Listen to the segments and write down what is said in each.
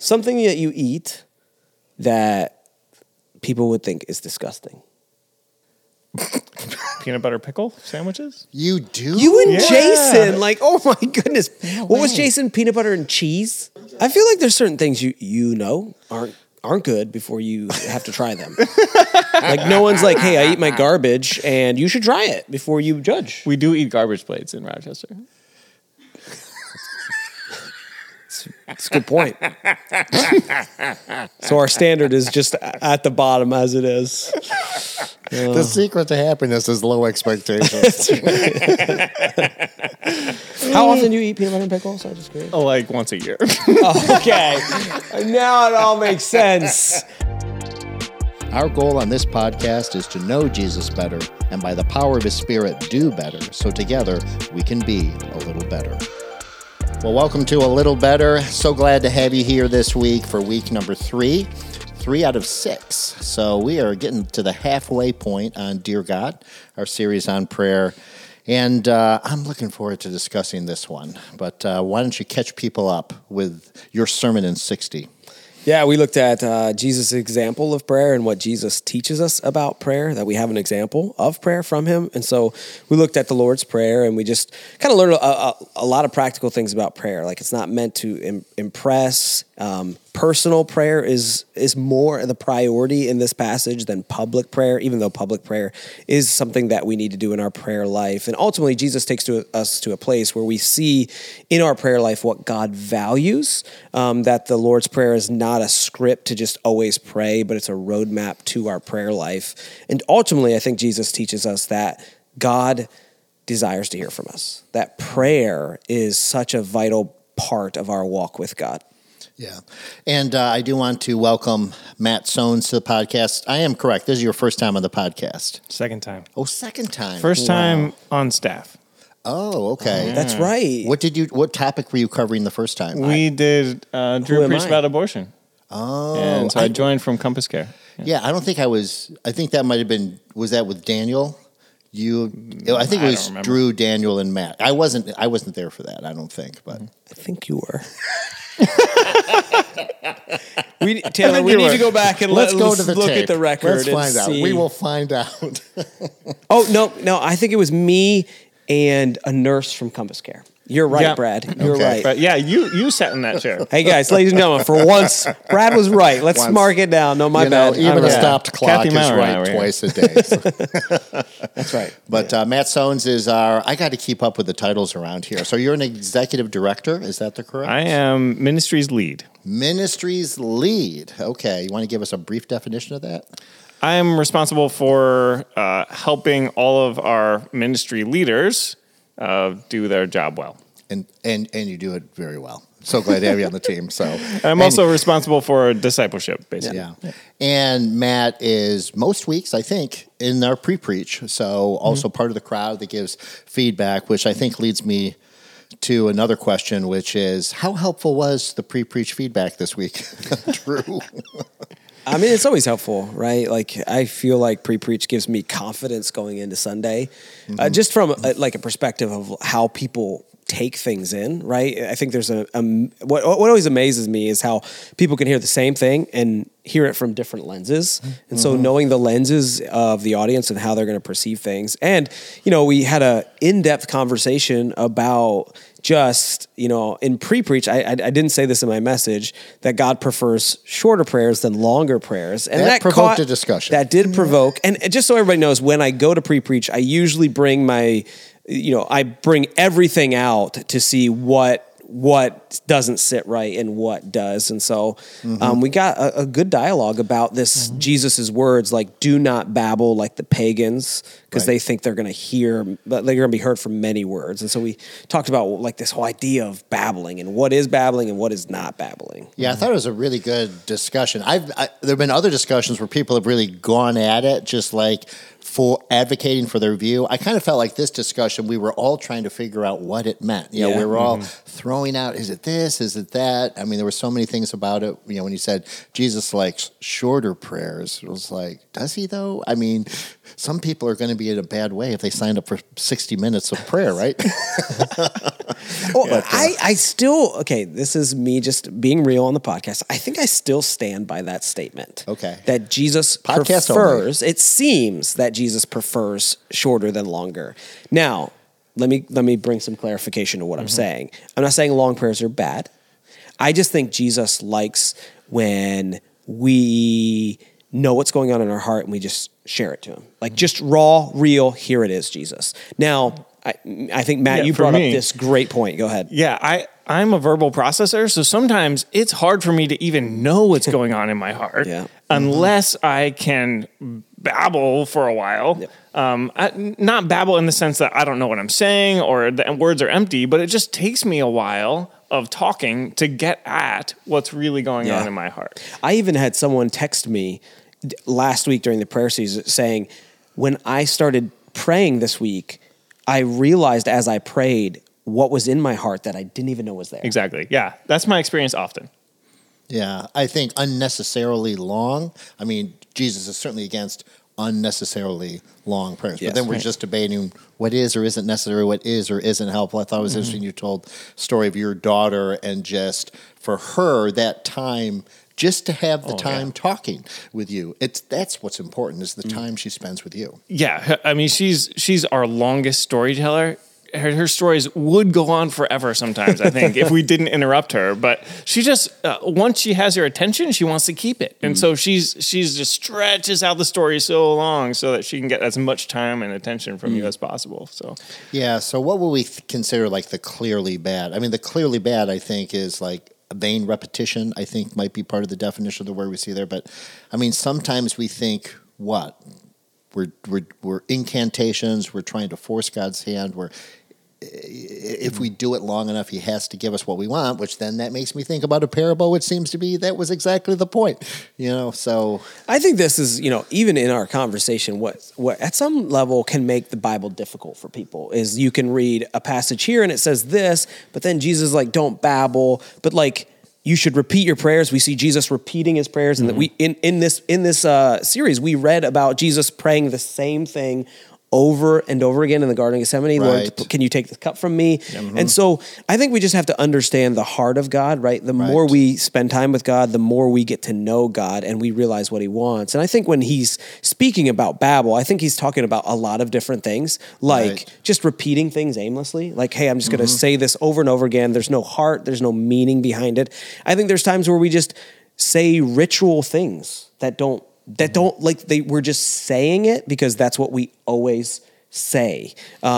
Something that you eat that people would think is disgusting. Peanut butter pickle sandwiches? You do? You and Yeah. Jason, like, oh my goodness. No What was way. Jason? Peanut butter and cheese? I feel like there's certain things you know aren't good before you have to try them. Like no one's like, hey, I eat my garbage and you should try it before you judge. We do eat garbage plates in Rochester. That's a good point. So our standard is just at the bottom as it is. The secret to happiness is low expectations. How often do you eat peanut butter and pickles? I'm just curious. Like once a year. Okay. Now it all makes sense. Our goal on this podcast is to know Jesus better and by the power of his Spirit do better so together we can be a little better. Well, welcome to A Little Better. So glad to have you here this week for week number 3 out of 6. So we are getting to the halfway point on Dear God, our series on prayer. And I'm looking forward to discussing this one. But why don't you catch people up with your sermon in 60? Yeah, we looked at Jesus' example of prayer and what Jesus teaches us about prayer, that we have an example of prayer from him. And so we looked at the Lord's Prayer and we just kind of learned a lot of practical things about prayer. Like it's not meant to impress. Personal prayer is more the priority in this passage than public prayer, even though public prayer is something that we need to do in our prayer life. And ultimately, Jesus takes us to a place where we see in our prayer life what God values, that the Lord's Prayer is not a script to just always pray, but it's a roadmap to our prayer life. And ultimately, I think Jesus teaches us that God desires to hear from us, that prayer is such a vital part of our walk with God. Yeah. And I do want to welcome Matt Sones to the podcast. I am correct. This is your first time on the podcast. Second time. Oh, second time. First time on staff. Oh, okay. That's right. What topic were you covering the first time? We did Drew am preached I? about abortion. Oh. And so I joined from Compass Care. Yeah, I don't think I was. I think that might have been. Was that with Daniel? I think it I was don't remember. Drew, Daniel, and Matt. I wasn't there for that. I don't think. But I think you were. Taylor, we need to go back and let's go to the look tape. at the record. Let's find out. see. We will find out. Oh no! I think it was me and a nurse from Compass Care. You're right, Yeah. Brad. You're Okay. right. But yeah, you sat in that chair. Hey guys, ladies and gentlemen, for once, Brad was right. Let's Once. mark it down. No, my bad. Even I'm a right. stopped clock Kathy is Maurer and I right were twice a day. So. That's right. But Matt Sones is I got to keep up with the titles around here. So you're an executive director. Is that the correct? I am ministries lead. Ministries lead. Okay. You want to give us a brief definition of that? I am responsible for helping all of our ministry leaders do their job well. And you do it very well. So glad to have you on the team. So I'm also responsible for discipleship, basically. yeah. And Matt is most weeks, I think, in our pre-preach. So also part of the crowd that gives feedback, which I think leads me to another question, which is how helpful was the pre-preach feedback this week, Drew? I mean, it's always helpful, right? Like, I feel like pre-preach gives me confidence going into Sunday, just from a perspective of how people take things in, right? I think there's what always amazes me is how people can hear the same thing and hear it from different lenses. And so knowing the lenses of the audience and how they're going to perceive things. And, we had a in-depth conversation about just, in pre-preach, I didn't say this in my message, that God prefers shorter prayers than longer prayers. And that provoked a discussion. That did provoke. And just so everybody knows, when I go to pre-preach, I usually bring I bring everything out to see what doesn't sit right and what does. And so we got a good dialogue about this, Jesus's words, like, do not babble like the pagans, because they think they're going to hear, but they're going to be heard from many words. And so we talked about like this whole idea of babbling and what is babbling and what is not babbling. Yeah, I thought it was a really good discussion. There have been other discussions where people have really gone at it, just like for advocating for their view. I kind of felt like this discussion, we were all trying to figure out what it meant. You know, Yeah. we were all throwing out, is it this? Is it that? I mean, there were so many things about it. You know, when you said Jesus likes shorter prayers, it was like, does he though? I mean, some people are going to be in a bad way if they signed up for 60 minutes of prayer, right? I still, okay, this is me just being real on the podcast. I think I still stand by that statement. Okay. That Jesus Podcast prefers, it seems that Jesus prefers shorter than longer. Now, let me bring some clarification to what I'm saying. I'm not saying long prayers are bad. I just think Jesus likes when we know what's going on in our heart and we just share it to him. Like just raw, real, here it is, Jesus. Now, I think, Matt, you brought up this great point. Go ahead. Yeah, I'm a verbal processor, so sometimes it's hard for me to even know what's going on in my heart unless I can babble for a while. Not babble in the sense that I don't know what I'm saying or the words are empty, but it just takes me a while of talking to get at what's really going on in my heart. I even had someone text me last week during the prayer season saying, when I started praying this week, I realized as I prayed what was in my heart that I didn't even know was there. Exactly. Yeah. That's my experience often. Yeah, I think unnecessarily long. I mean, Jesus is certainly against unnecessarily long prayers. Yes, but then we're just debating what is or isn't necessary, what is or isn't helpful. I thought it was interesting you told the story of your daughter and just for her, that time just to have the time talking with you. That's what's important is the time she spends with you. Yeah. I mean, she's our longest storyteller. Her stories would go on forever sometimes, I think, if we didn't interrupt her. But she just, once she has your attention, she wants to keep it. And so she's just stretches out the story so long so that she can get as much time and attention from you as possible. So yeah. So what would we consider like the clearly bad? I mean, the clearly bad, I think, is like a vain repetition, I think might be part of the definition of the word we see there. But I mean, sometimes we think what? We're incantations. We're trying to force God's hand. If we do it long enough, he has to give us what we want, which then that makes me think about a parable, which seems to be that was exactly the point, so. I think this is, even in our conversation, what at some level can make the Bible difficult for people is you can read a passage here and it says this, but then Jesus is like, don't babble, but like, you should repeat your prayers. We see Jesus repeating his prayers, and that we in this series we read about Jesus praying the same thing over and over again in the Garden of Gethsemane. Right. Lord, can you take this cup from me? And so I think we just have to understand the heart of God, right? The more we spend time with God, the more we get to know God and we realize what he wants. And I think when he's speaking about babble, I think he's talking about a lot of different things, like just repeating things aimlessly. Like, hey, I'm just going to say this over and over again. There's no heart. There's no meaning behind it. I think there's times where we just say ritual things that don't we're just saying it because that's what we always say.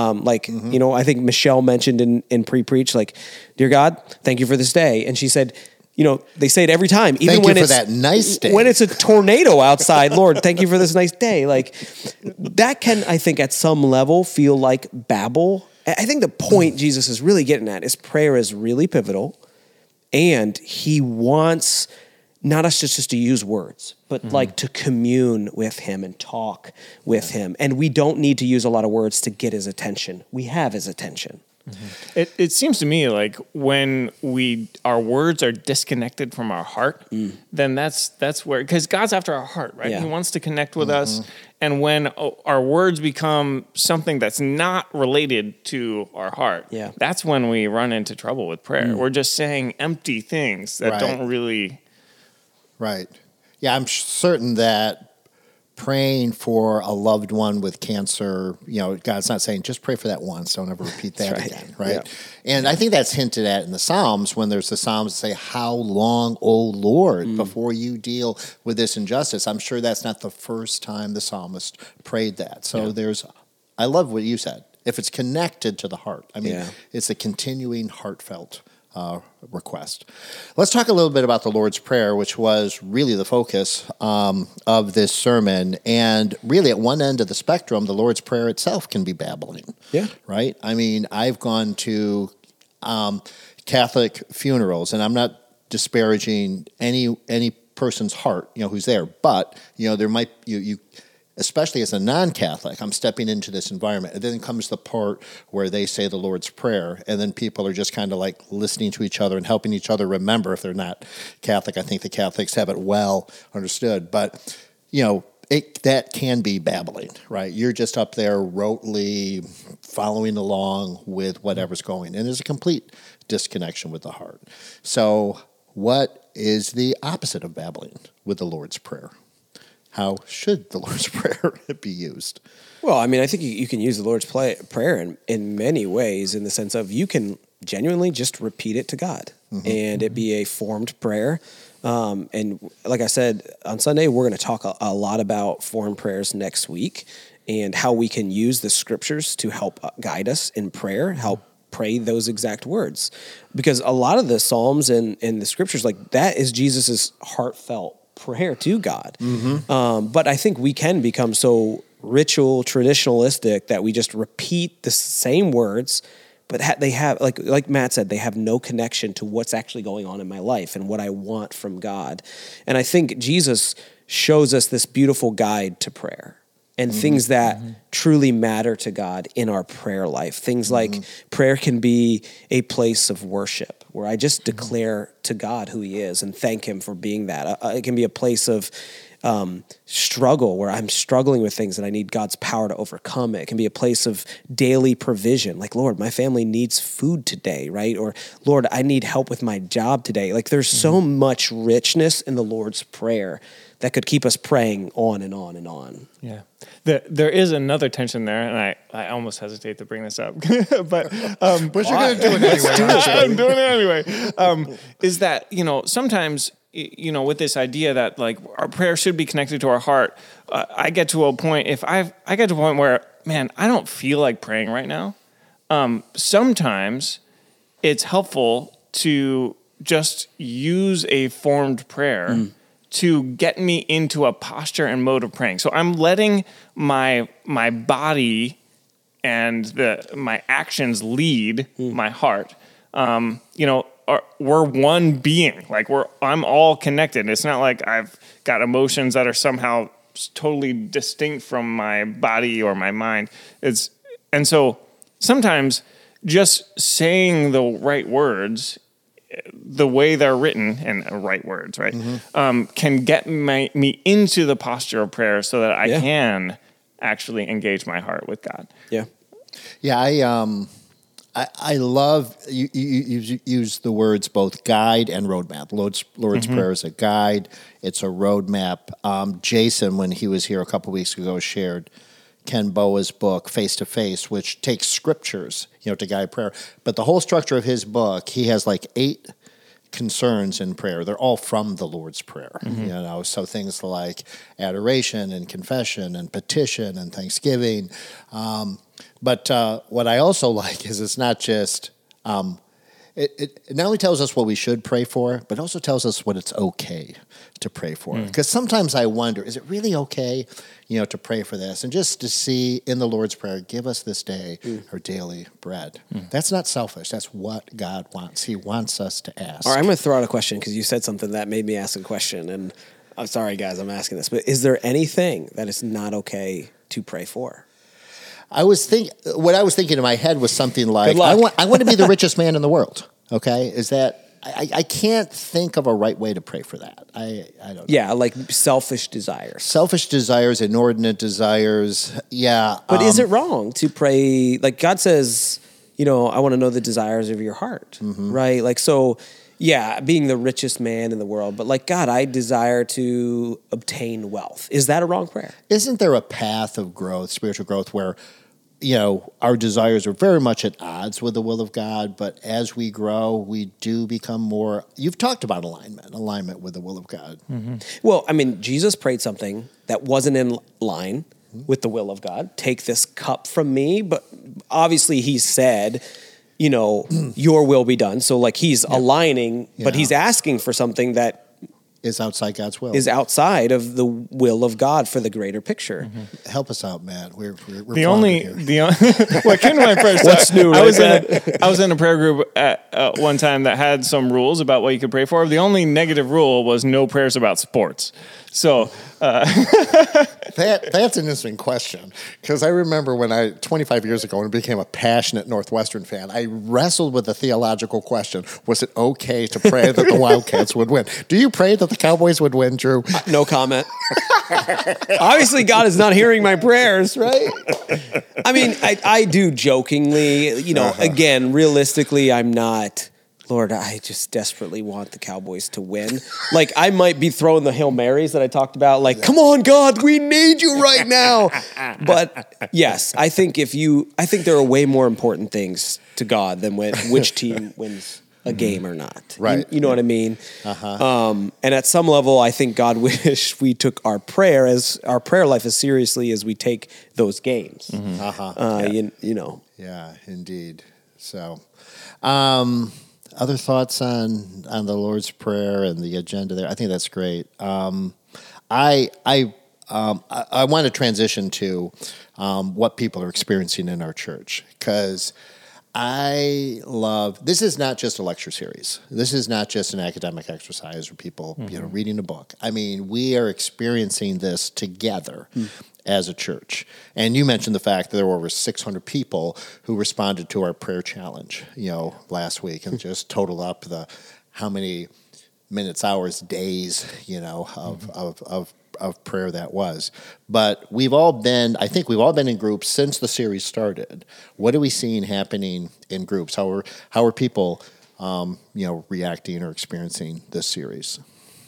I think Michelle mentioned in pre-preach, like, dear God, thank you for this day. And she said, they say it every time, even thank when you it's for that nice day. When it's a tornado outside, Lord, thank you for this nice day. Like that can, I think at some level feel like babble. I think the point Jesus is really getting at is prayer is really pivotal and he wants not us just to use words, but like to commune with him and talk with him. And we don't need to use a lot of words to get his attention. We have his attention. It seems to me like when our words are disconnected from our heart, then that's where, because God's after our heart, right? Yeah. He wants to connect with us. And when our words become something that's not related to our heart, that's when we run into trouble with prayer. We're just saying empty things that don't really... Right. Yeah, I'm certain that praying for a loved one with cancer, God's not saying just pray for that once, don't ever repeat that again, right? Yeah. And I think that's hinted at in the Psalms when there's the Psalms that say, how long, O Lord, before you deal with this injustice? I'm sure that's not the first time the psalmist prayed that. So I love what you said. If it's connected to the heart, it's a continuing heartfelt request. Let's talk a little bit about the Lord's Prayer, which was really the focus of this sermon. And really at one end of the spectrum, the Lord's Prayer itself can be babbling. Yeah. Right? I mean, I've gone to Catholic funerals, and I'm not disparaging any person's heart, who's there, but, there might, especially as a non-Catholic, I'm stepping into this environment. And then comes the part where they say the Lord's Prayer, and then people are just kind of like listening to each other and helping each other remember if they're not Catholic. I think the Catholics have it well understood. But, that can be babbling, right? You're just up there rotely following along with whatever's going. And there's a complete disconnection with the heart. So what is the opposite of babbling with the Lord's Prayer? How should the Lord's Prayer be used? Well, I mean, I think you can use the Lord's Prayer in many ways, in the sense of you can genuinely just repeat it to God, and it be a formed prayer. And like I said, on Sunday, we're going to talk a lot about formed prayers next week and how we can use the scriptures to help guide us in prayer, help pray those exact words. Because a lot of the Psalms and the scriptures, like that is Jesus's heartfelt prayer to God. But I think we can become so ritual, traditionalistic that we just repeat the same words, but they have, like Matt said, they have no connection to what's actually going on in my life and what I want from God. And I think Jesus shows us this beautiful guide to prayer and things that truly matter to God in our prayer life. Things like prayer can be a place of worship where I just declare to God who he is and thank him for being that. It can be a place of struggle where I'm struggling with things and I need God's power to overcome it. It can be a place of daily provision. Like, Lord, my family needs food today, right? Or Lord, I need help with my job today. Like there's so much richness in the Lord's Prayer that could keep us praying on and on and on. Yeah. There is another tension there, and I almost hesitate to bring this up. But you're going to do it anyway. I'm doing it anyway. Is that, sometimes, with this idea that like our prayer should be connected to our heart, I get to a point, where, man, I don't feel like praying right now. Sometimes it's helpful to just use a formed prayer to get me into a posture and mode of praying. So I'm letting my body and my actions lead my heart. We're one being. Like I'm all connected. It's not like I've got emotions that are somehow totally distinct from my body or my mind. And so sometimes just saying the right words, the way they're written, and right words, right, can get me into the posture of prayer so that I can actually engage my heart with God. Yeah. Yeah, I love you use the words both guide and roadmap. Lord's Prayer is a guide. It's a roadmap. Jason, when he was here a couple weeks ago, shared Ken Boa's book, Face to Face, which takes scriptures, to guide prayer. But the whole structure of his book, he has like 8 concerns in prayer. They're all from the Lord's Prayer, so things like adoration and confession and petition and thanksgiving. But what I also like is it's not just, it not only tells us what we should pray for, but also tells us what it's okay to pray for. Because sometimes I wonder, is it really okay, to pray for this? And just to see in the Lord's Prayer, give us this day our daily bread. That's not selfish. That's what God wants. He wants us to ask. All right, I'm going to throw out a question because you said something that made me ask a question. And I'm sorry, guys, I'm asking this. But is there anything that is not okay to pray for? What I was thinking in my head was something like, I want to be the richest man in the world. Okay, is that I can't think of a right way to pray for that. I don't know. Yeah, like selfish desires, inordinate desires. Yeah, but is it wrong to pray? Like God says, I want to know the desires of your heart, right? Like so. Yeah, being the richest man in the world, but like, God, I desire to obtain wealth. Is that a wrong prayer? Isn't there a path of growth, spiritual growth, where, our desires are very much at odds with the will of God, but as we grow, we do become more, you've talked about alignment with the will of God. Well, I mean, Jesus prayed something that wasn't in line with the will of God. Take this cup from me, but obviously he said, your will be done. So like he's aligning, but he's asking for something that is outside God's will. Is outside of the will of God for the greater picture. Mm-hmm. Help us out, Matt. We're what came to my first. What's new? I was in a prayer group at one time that had some rules about what you could pray for. The only negative rule was no prayers about sports. So that's an interesting question, because I remember 25 years ago when I became a passionate Northwestern fan, I wrestled with the theological question: was it okay to pray that the Wildcats would win? Do you pray that the Cowboys would win, Drew? No comment. Obviously, God is not hearing my prayers, right? I mean, I do jokingly, again, realistically, I'm not. Lord, I just desperately want the Cowboys to win. Like, I might be throwing the Hail Marys that I talked about. Like, come on, God, we need you right now. But yes, I think there are way more important things to God than which team wins a game or not. Right. You know what I mean? Uh-huh. And at some level, I think God wished we took our prayer life as seriously as we take those games. Mm-hmm. Uh-huh. Yeah, indeed. So, other thoughts on the Lord's Prayer and the agenda there? I think that's great. I want to transition to what people are experiencing in our church, because I love, this is not just a lecture series. This is not just an academic exercise or people reading a book. I mean, we are experiencing this together as a church. And you mentioned the fact that there were over 600 people who responded to our prayer challenge, last week, and just totaled up how many minutes, hours, days, of prayer that was. But I think we've all been in groups since the series started. What are we seeing happening in groups? How are people, reacting or experiencing this series?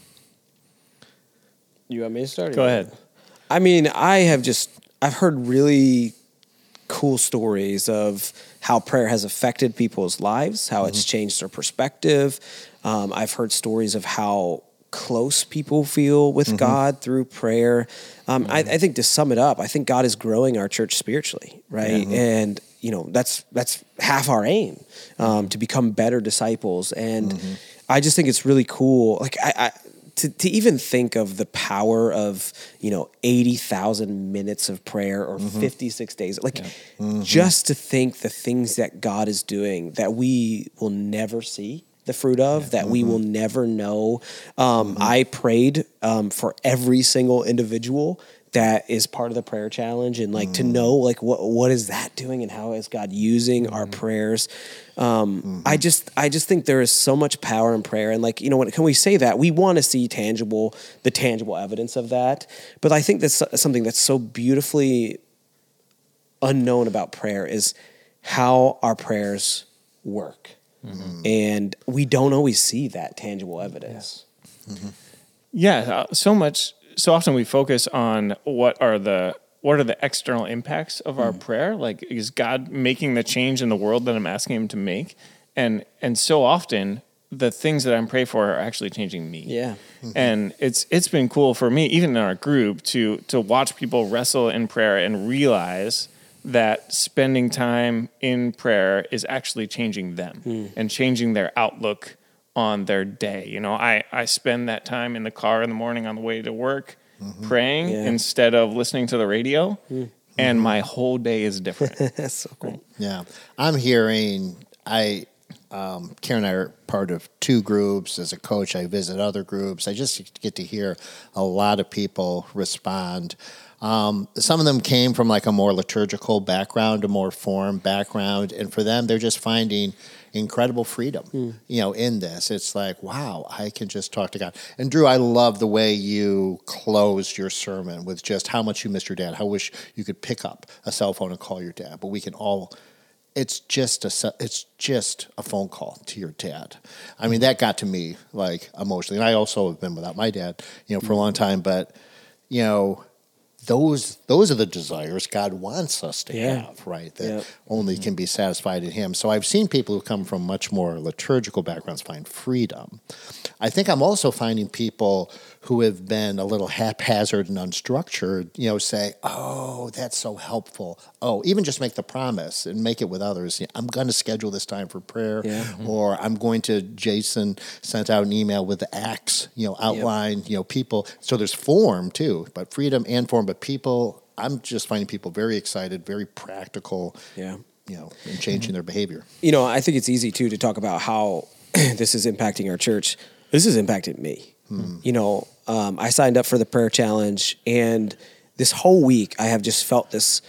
You want me to start? Go ahead. I mean, I've heard really cool stories of how prayer has affected people's lives, how it's changed their perspective. I've heard stories of how close people feel with God through prayer. I think, to sum it up, I think God is growing our church spiritually, right? And that's half our aim, to become better disciples. And I just think it's really cool. Like to even think of the power of 80,000 minutes of prayer or 56 days, just to think the things that God is doing that we will never see the fruit of, that we will never know. I prayed for every single individual that is part of the prayer challenge, and to know what is that doing and how is God using our prayers. I just think there is so much power in prayer, and can we say that we want to see the tangible evidence of that? But I think that's something that's so beautifully unknown about prayer is how our prayers work. And we don't always see that tangible evidence. So often we focus on what are the external impacts of our prayer? Like, is God making the change in the world that I'm asking him to make? And so often the things that I'm praying for are actually changing me. Yeah. And it's been cool for me, even in our group, to watch people wrestle in prayer and realize that spending time in prayer is actually changing them and changing their outlook on their day. I spend that time in the car in the morning on the way to work praying instead of listening to the radio, and my whole day is different. That's so cool. Yeah. I'm hearing, Karen and I are part of 2 groups. As a coach, I visit other groups. I just get to hear a lot of people respond. Some of them came from a more liturgical background, a more form background, and for them, they're just finding incredible freedom, in this. It's like, wow, I can just talk to God. And Drew, I love the way you closed your sermon with just how much you missed your dad. How wish you could pick up a cell phone and call your dad, but we can all. It's just a phone call to your dad. I mean, that got to me emotionally, and I also have been without my dad, for a long time, but those are the desires God wants us to have, right? That only can be satisfied in Him. So I've seen people who come from much more liturgical backgrounds find freedom. I think I'm also finding people who have been a little haphazard and unstructured, say, oh, that's so helpful. Oh, even just make the promise and make it with others. I'm going to schedule this time for prayer, or I'm going to, Jason sent out an email with the acts, outline, people. So there's form too, but freedom and form, but people, I'm just finding people very excited, very practical, in changing their behavior. I think it's easy too to talk about how this is impacting our church. This has impacted me. I signed up for the prayer challenge, and this whole week I have just felt this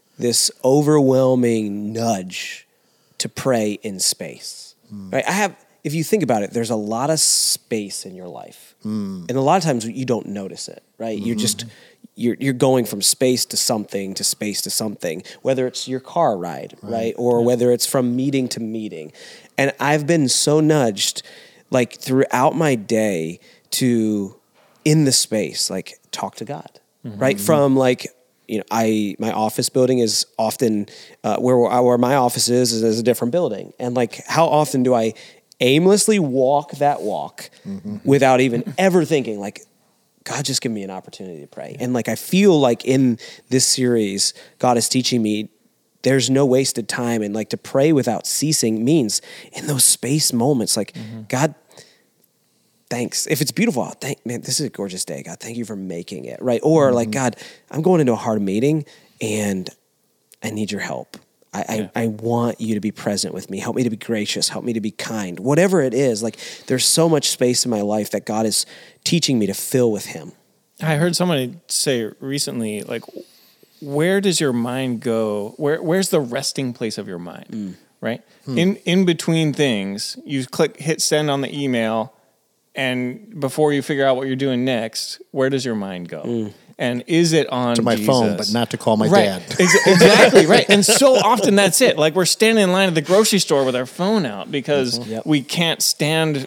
overwhelming nudge to pray in space. Right? If you think about it, there's a lot of space in your life, and a lot of times you don't notice it. Right? You're going from space to something to space to something, whether it's your car ride, right? Or whether it's from meeting to meeting. And I've been so nudged, like throughout my day, to in the space, like talk to God, right? From like, my office building is often where my office is a different building, and like how often do I aimlessly walk that walk without even ever thinking like, God, just give me an opportunity to pray. And like, I feel like in this series, God is teaching me there's no wasted time. And like to pray without ceasing means in those space moments, like, God, thanks. If it's beautiful, man, this is a gorgeous day. God, thank you for making it, right? Or like, God, I'm going into a hard meeting and I need your help. I want you to be present with me. Help me to be gracious. Help me to be kind. Whatever it is, like there's so much space in my life that God is teaching me to fill with Him. I heard somebody say recently, like, where does your mind go? Where's the resting place of your mind, right? In between things, you hit send on the email, and before you figure out what you're doing next, where does your mind go? And is it on to my Jesus? phone, but not to call my dad? Exactly, right. And so often that's it. Like we're standing in line at the grocery store with our phone out because we can't stand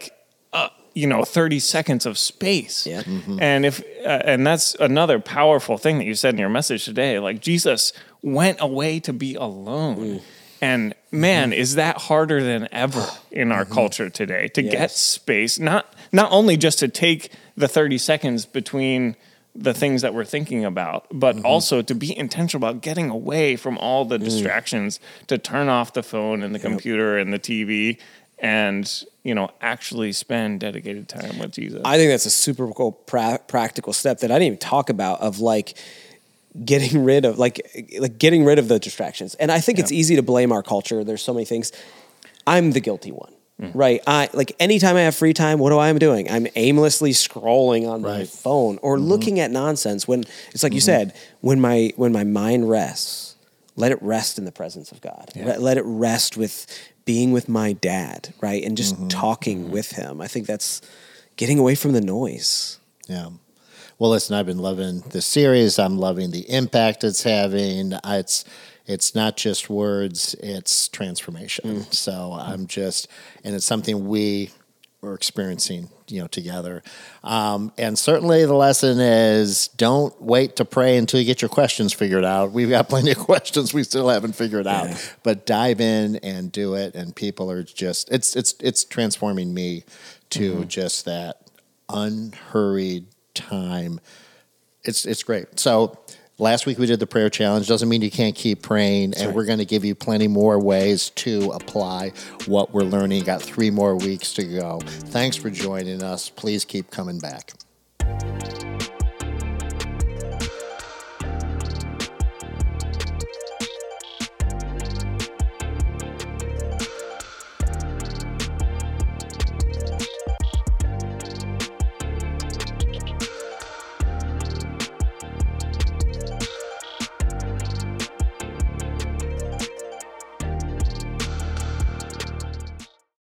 30 seconds of space. Yeah. And and that's another powerful thing that you said in your message today. Like Jesus went away to be alone. And man, is that harder than ever in our culture today to get space, not only just to take the 30 seconds between the things that we're thinking about, but also to be intentional about getting away from all the distractions, to turn off the phone and the computer and the TV and, actually spend dedicated time with Jesus. I think that's a super cool practical step that I didn't even talk about, of like getting rid of getting rid of the distractions. And I think it's easy to blame our culture. There's so many things. I'm the guilty one. Right. Anytime I have free time, what am I doing? I'm aimlessly scrolling on my phone or looking at nonsense, when it's like you said, when my mind rests, let it rest in the presence of God. Let it rest with being with my dad, right? And just talking with him. I think that's getting away from the noise. Yeah. Well, listen, I've been loving this series. I'm loving the impact it's having. It's not just words, it's transformation. So and it's something we are experiencing, together. And certainly the lesson is don't wait to pray until you get your questions figured out. We've got plenty of questions we still haven't figured out, but dive in and do it. And people are just, it's transforming me to just that unhurried time. It's great. So last week we did the prayer challenge. Doesn't mean you can't keep praying. And we're going to give you plenty more ways to apply what we're learning. Got 3 more weeks to go. Thanks for joining us. Please keep coming back.